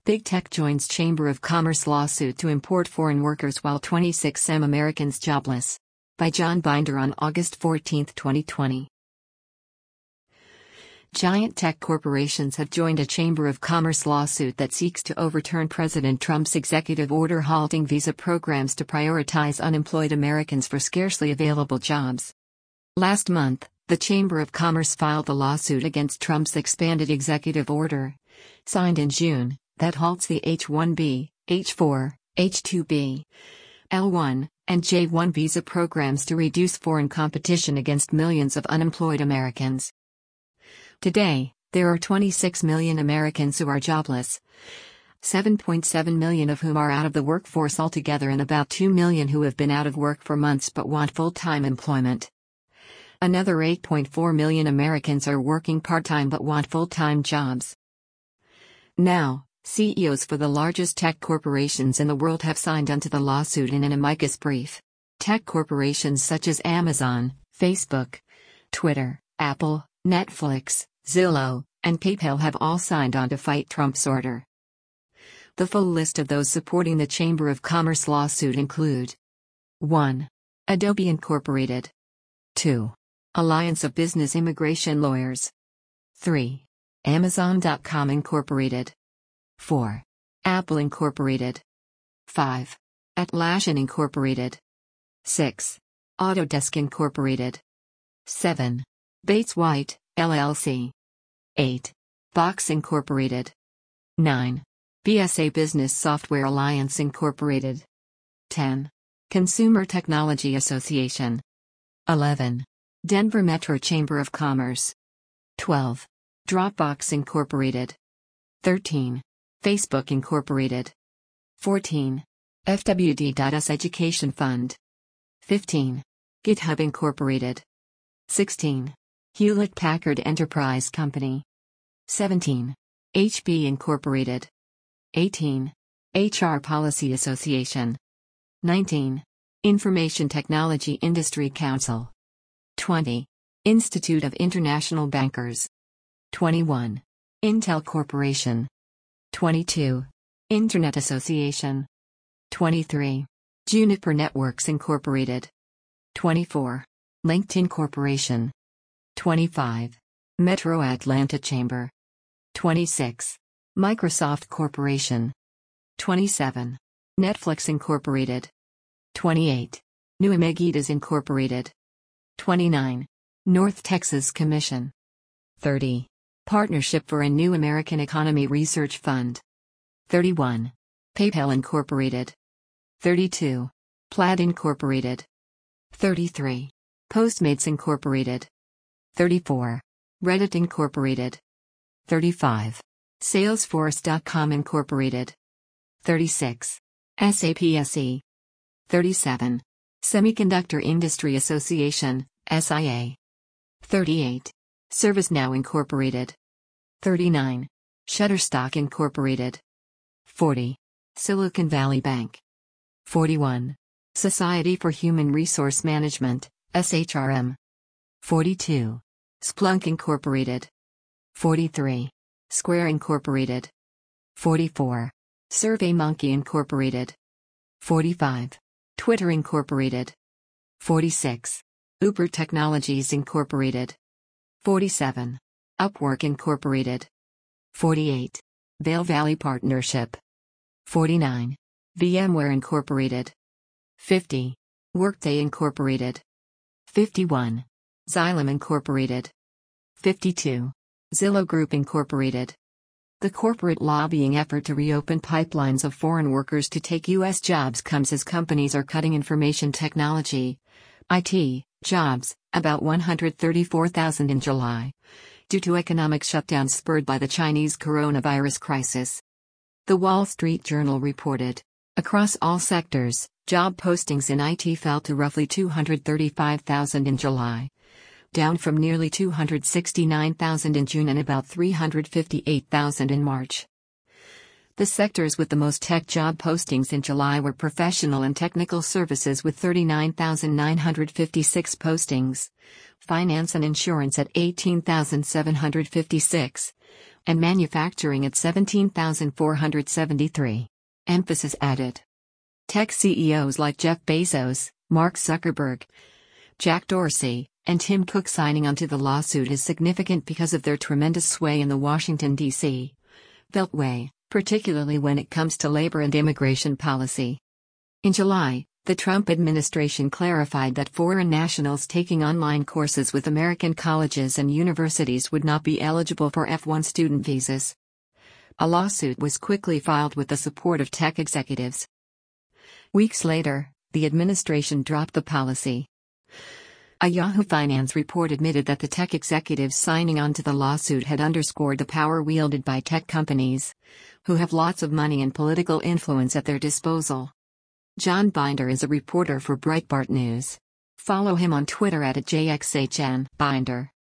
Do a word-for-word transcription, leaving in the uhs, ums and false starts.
Big Tech joins Chamber of Commerce lawsuit to import foreign workers while twenty-six M Americans jobless. By John Binder on August fourteenth, twenty twenty. Giant tech corporations have joined a Chamber of Commerce lawsuit that seeks to overturn President Trump's executive order halting visa programs to prioritize unemployed Americans for scarcely available jobs. Last month, the Chamber of Commerce filed a lawsuit against Trump's expanded executive order, signed in June, that halts the H one B, H four, H two B, L one, and J one visa programs to reduce foreign competition against millions of unemployed Americans. Today, there are twenty-six million Americans who are jobless, seven point seven million of whom are out of the workforce altogether and about two million who have been out of work for months but want full-time employment. Another eight point four million Americans are working part-time but want full-time jobs. Now, C E Os for the largest tech corporations in the world have signed onto the lawsuit in an amicus brief. Tech corporations such as Amazon, Facebook, Twitter, Apple, Netflix, Zillow, and PayPal have all signed on to fight Trump's order. The full list of those supporting the Chamber of Commerce lawsuit include: one. Adobe Incorporated. two. Alliance of Business Immigration Lawyers. three. Amazon dot com Incorporated. four. Apple Incorporated. five. Atlassian Incorporated. six. Autodesk Incorporated. seven. Bates White, L L C. eight. Box Incorporated. nine. B S A Business Software Alliance Incorporated. ten. Consumer Technology Association. eleven. Denver Metro Chamber of Commerce. twelve. Dropbox Incorporated. thirteen. Facebook Incorporated. fourteen. F W D.U S Education Fund. fifteen. GitHub Incorporated. sixteen. Hewlett-Packard Enterprise Company. seventeen. H P Incorporated. eighteen. H R Policy Association. nineteen. Information Technology Industry Council. twenty. Institute of International Bankers. twenty-one. Intel Corporation. twenty-two. Internet Association. twenty-three. Juniper Networks Incorporated. twenty-four. LinkedIn Corporation. twenty-five. Metro Atlanta Chamber. twenty-six. Microsoft Corporation. twenty-seven. Netflix Incorporated. twenty-eight. New Amegitas Incorporated. twenty-nine. North Texas Commission. thirty. Partnership for a New American Economy Research Fund. thirty-one. PayPal Incorporated. thirty-two. Plaid Incorporated. thirty-three. Postmates Incorporated. thirty-four. Reddit Incorporated. thirty-five. Salesforce dot com Incorporated. thirty-six. S A P S E. thirty-seven. Semiconductor Industry Association, S I A. thirty-eight. ServiceNow Incorporated. thirty-nine. Shutterstock Incorporated. forty. Silicon Valley Bank. forty-one. Society for Human Resource Management, S H R M. forty-two. Splunk Incorporated. forty-three. Square Incorporated. forty-four. SurveyMonkey Incorporated. forty-five. Twitter Incorporated. forty-six. Uber Technologies Incorporated. forty-seven. Upwork Incorporated. forty-eight. Vail Valley Partnership. forty-nine. VMware Incorporated. fifty. Workday Incorporated. fifty-one. Xylem Incorporated. fifty-two. Zillow Group Incorporated. The corporate lobbying effort to reopen pipelines of foreign workers to take U S jobs comes as companies are cutting information technology, I T, jobs, about one hundred thirty-four thousand in July, due to economic shutdowns spurred by the Chinese coronavirus crisis. The Wall Street Journal reported, across all sectors, job postings in I T fell to roughly two hundred thirty-five thousand in July, down from nearly two hundred sixty-nine thousand in June and about three hundred fifty-eight thousand in March. The sectors with the most tech job postings in July were professional and technical services with thirty-nine thousand nine hundred fifty-six postings, finance and insurance at eighteen thousand seven hundred fifty-six, and manufacturing at seventeen thousand four hundred seventy-three. Emphasis added. Tech C E Os like Jeff Bezos, Mark Zuckerberg, Jack Dorsey, and Tim Cook signing onto the lawsuit is significant because of their tremendous sway in the Washington, D C Beltway, particularly when it comes to labor and immigration policy. In July, the Trump administration clarified that foreign nationals taking online courses with American colleges and universities would not be eligible for F one student visas. A lawsuit was quickly filed with the support of tech executives. Weeks later, the administration dropped the policy. A Yahoo Finance report admitted that the tech executives signing on to the lawsuit had underscored the power wielded by tech companies, who have lots of money and political influence at their disposal. John Binder is a reporter for Breitbart News. Follow him on Twitter at J X H N Binder.